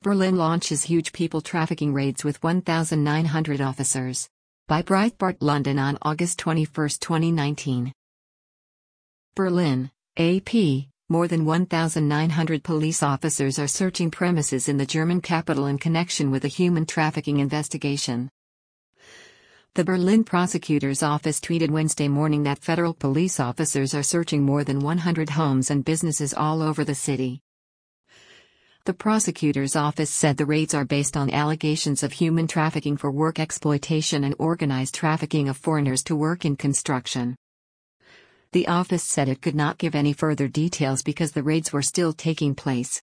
Berlin launches huge people trafficking raids with 1,900 officers. By Breitbart London on August 21, 2019. Berlin, AP. More than 1,900 police officers are searching premises in the German capital in connection with a human trafficking investigation. The Berlin prosecutor's office tweeted Wednesday morning that federal police officers are searching more than 100 homes and businesses all over the city. The prosecutor's office said the raids are based on allegations of human trafficking for work exploitation and organized trafficking of foreigners to work in construction. The office said it could not give any further details because the raids were still taking place.